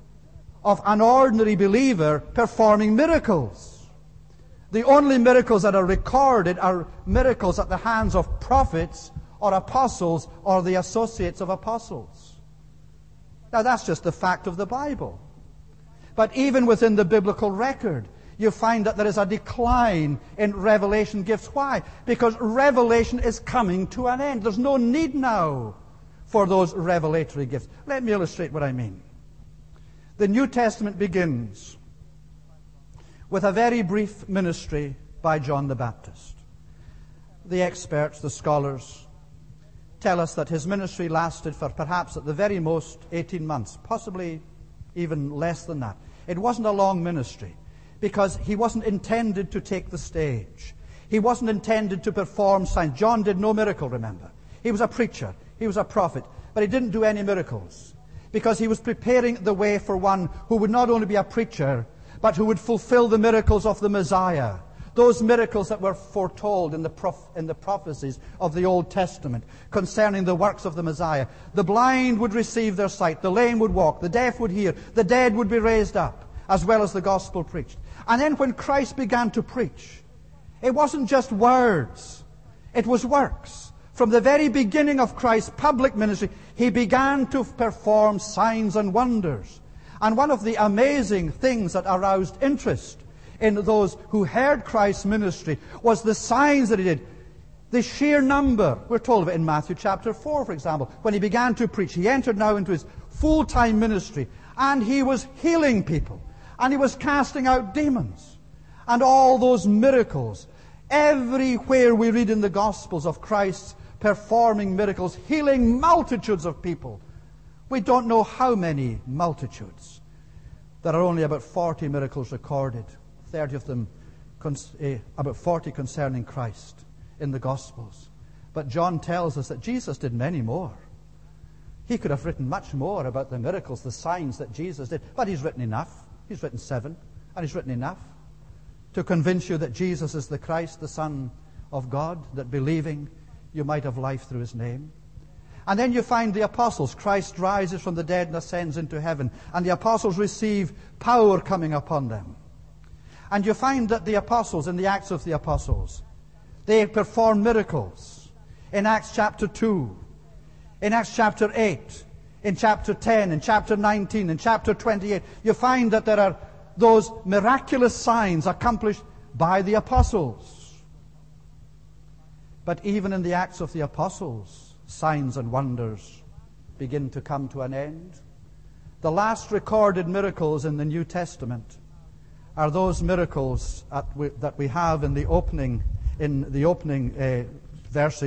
of an ordinary believer performing miracles. The only miracles that are recorded are miracles at the hands of prophets or apostles or the associates of apostles. Now that's just the fact of the Bible. But even within the biblical record, you find that there is a decline in revelation gifts. Why? Because revelation is coming to an end. There's no need now for those revelatory gifts. Let me illustrate what I mean. The New Testament begins with a very brief ministry by John the Baptist. The experts, the scholars, tell us that his ministry lasted for perhaps at the very most eighteen months, possibly even less than that. It wasn't a long ministry because he wasn't intended to take the stage. He wasn't intended to perform signs. John did no miracle, remember. He was a preacher. He was a prophet. But he didn't do any miracles because he was preparing the way for one who would not only be a preacher, but who would fulfill the miracles of the Messiah. Those miracles that were foretold in the, prof- in the prophecies of the Old Testament concerning the works of the Messiah. The blind would receive their sight, the lame would walk, the deaf would hear, the dead would be raised up, as well as the gospel preached. And then when Christ began to preach, it wasn't just words, it was works. From the very beginning of Christ's public ministry, he began to perform signs and wonders. And one of the amazing things that aroused interest in those who heard Christ's ministry was the signs that he did. The sheer number. We're told of it in Matthew chapter four, for example. When he began to preach, he entered now into his full-time ministry, and he was healing people, and he was casting out demons, and all those miracles. Everywhere we read in the Gospels of Christ performing miracles, healing multitudes of people. We don't know how many multitudes. There are only about forty miracles recorded, thirty of them, uh, about forty concerning Christ in the Gospels. But John tells us that Jesus did many more. He could have written much more about the miracles, the signs that Jesus did, but he's written enough. He's written seven, and he's written enough to convince you that Jesus is the Christ, the Son of God, that believing you might have life through his name. And then you find the apostles. Christ rises from the dead and ascends into heaven. And the apostles receive power coming upon them. And you find that the apostles, in the Acts of the Apostles, they perform miracles. In Acts chapter two, in Acts chapter eight, in chapter ten, in chapter nineteen, in chapter twenty-eight, you find that there are those miraculous signs accomplished by the apostles. But even in the Acts of the Apostles, signs and wonders begin to come to an end. The last recorded miracles in the New Testament are those miracles at we, that we have in the opening in the opening uh, verses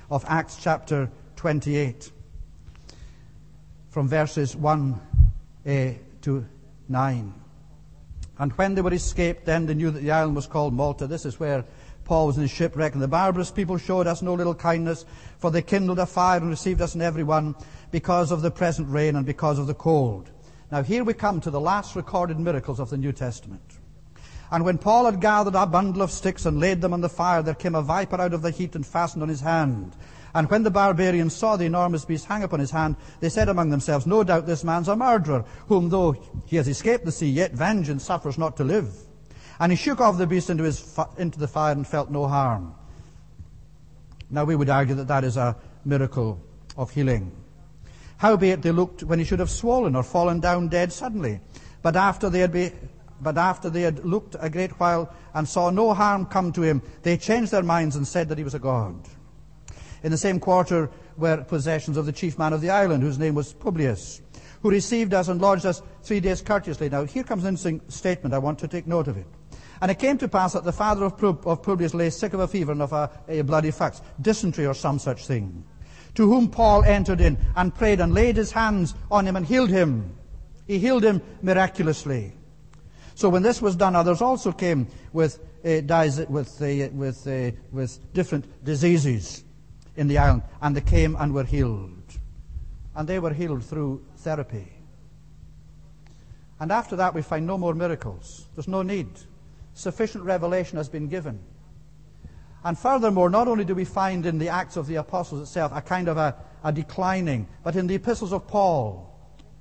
of Acts chapter twenty-eight, from verses one uh, to nine. And when they were escaped, then they knew that the island was called Malta. This is where Paul was in his shipwreck. And the barbarous people showed us no little kindness, for they kindled a fire and received us and every one, because of the present rain and because of the cold. Now here we come to the last recorded miracles of the New Testament. And when Paul had gathered a bundle of sticks and laid them on the fire, there came a viper out of the heat and fastened on his hand. And when the barbarians saw the enormous beast hang upon his hand, they said among themselves, no doubt this man's a murderer, whom though he has escaped the sea, yet vengeance suffers not to live. And he shook off the beast into, his fi- into the fire and felt no harm. Now we would argue that that is a miracle of healing. Howbeit they looked when he should have swollen or fallen down dead suddenly. But after they had be, but after they had looked a great while and saw no harm come to him, they changed their minds and said that he was a god. In the same quarter were possessions of the chief man of the island, whose name was Publius, who received us and lodged us three days courteously. Now here comes an interesting statement. I want to take note of it. And it came to pass that the father of, Pub- of Publius lay sick of a fever and of a, a bloody fax, dysentery or some such thing, to whom Paul entered in and prayed and laid his hands on him and healed him. He healed him miraculously. So when this was done, others also came with uh, dis- with uh, with uh, with different diseases in the island, and they came and were healed. And they were healed through therapy. And after that we find no more miracles. There's no need. Sufficient revelation has been given. And furthermore, not only do we find in the Acts of the Apostles itself a kind of a, a declining, but in the epistles of Paul,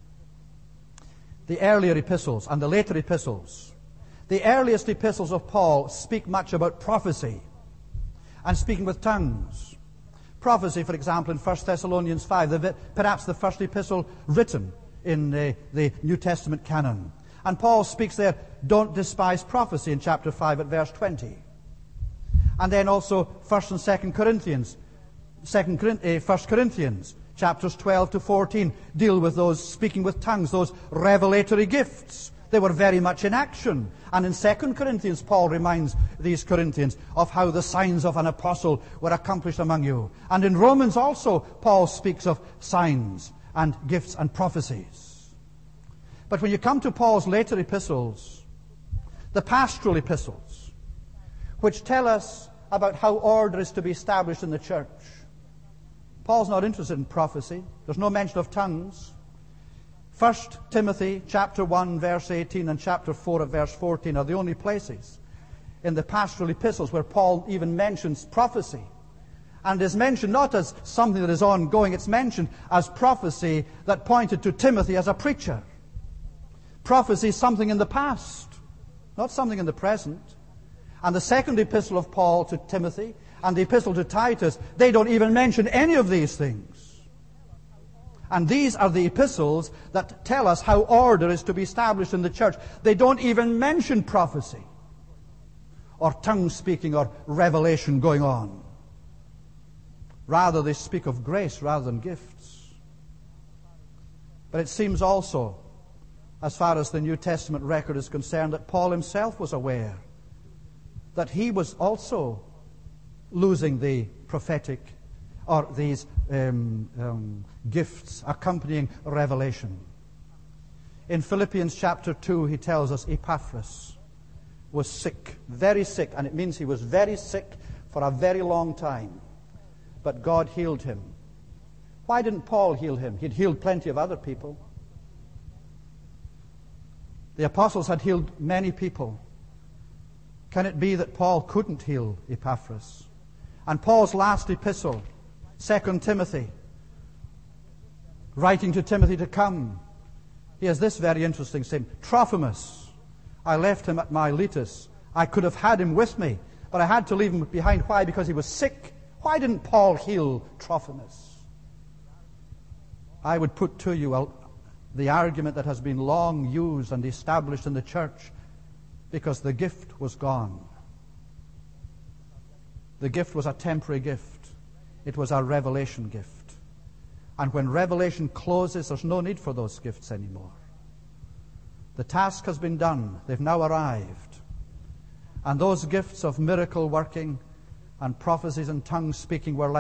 the earlier epistles and the later epistles, the earliest epistles of Paul speak much about prophecy and speaking with tongues. Prophecy, for example, in First Thessalonians five, the, perhaps the first epistle written in uh, the New Testament canon. And Paul speaks there, don't despise prophecy, in chapter five at verse twenty. And then also First and Second Corinthians, Second, uh, First Corinthians, chapters twelve to fourteen, deal with those speaking with tongues, those revelatory gifts. They were very much in action. And in Second Corinthians, Paul reminds these Corinthians of how the signs of an apostle were accomplished among you. And in Romans also, Paul speaks of signs and gifts and prophecies. But when you come to Paul's later epistles, the pastoral epistles, which tell us about how order is to be established in the church, Paul's not interested in prophecy. There's no mention of tongues. First Timothy chapter one verse eighteen and chapter four at verse fourteen are the only places in the pastoral epistles where Paul even mentions prophecy. And is mentioned not as something that is ongoing, it's mentioned as prophecy that pointed to Timothy as a preacher. Prophecy is something in the past, not something in the present. And the second epistle of Paul to Timothy and the epistle to Titus, they don't even mention any of these things. And these are the epistles that tell us how order is to be established in the church. They don't even mention prophecy or tongue speaking or revelation going on. Rather, they speak of grace rather than gifts. But it seems also, as far as the New Testament record is concerned, that Paul himself was aware that he was also losing the prophetic or these um, um, gifts accompanying revelation. In Philippians chapter two, he tells us Epaphras was sick, very sick, and it means he was very sick for a very long time. But God healed him. Why didn't Paul heal him? He'd healed plenty of other people. The apostles had healed many people. Can it be that Paul couldn't heal Epaphras? And Paul's last epistle, Second Timothy, writing to Timothy to come, he has this very interesting statement. Trophimus, I left him at Miletus. I could have had him with me, but I had to leave him behind. Why? Because he was sick. Why didn't Paul heal Trophimus? I would put to you well, the argument that has been long used and established in the church, because the gift was gone. The gift was a temporary gift. It was a revelation gift. And when revelation closes, there's no need for those gifts anymore. The task has been done. They've now arrived. And those gifts of miracle working and prophecies and tongue speaking were like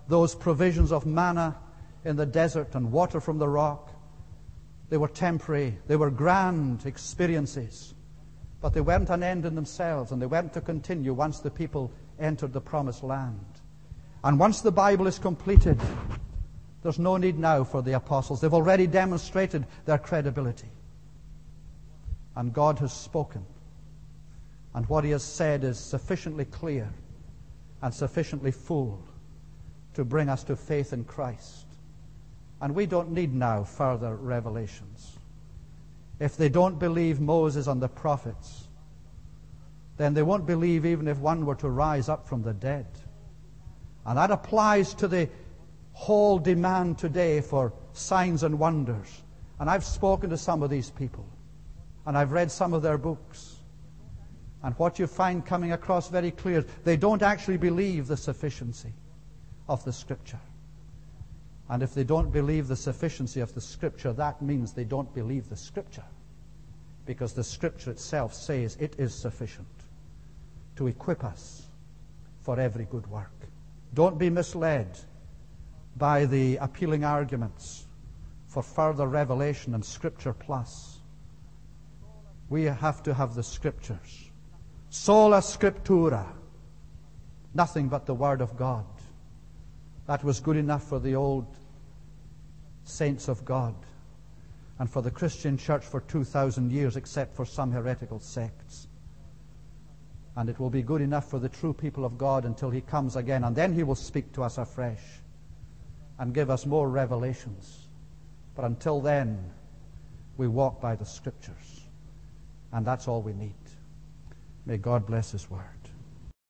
those provisions of manna in the desert and water from the rock. They were temporary. They were grand experiences. But they weren't an end in themselves, and they weren't to continue once the people entered the promised land. And once the Bible is completed, there's no need now for the apostles. They've already demonstrated their credibility. And God has spoken. And what he has said is sufficiently clear and sufficiently full to bring us to faith in Christ. And we don't need now further revelations. If they don't believe Moses and the prophets, then they won't believe even if one were to rise up from the dead. And that applies to the whole demand today for signs and wonders. And I've spoken to some of these people, and I've read some of their books. And what you find coming across very clear, they don't actually believe the sufficiency of the Scripture. And if they don't believe the sufficiency of the Scripture, that means they don't believe the Scripture. Because the Scripture itself says it is sufficient to equip us for every good work. Don't be misled by the appealing arguments for further revelation and Scripture plus. We have to have the Scriptures. Sola Scriptura. Nothing but the Word of God. That was good enough for the old saints of God and for the Christian church for two thousand years, except for some heretical sects. And it will be good enough for the true people of God until he comes again, and then he will speak to us afresh and give us more revelations. But until then, we walk by the Scriptures, and that's all we need. May God bless his word.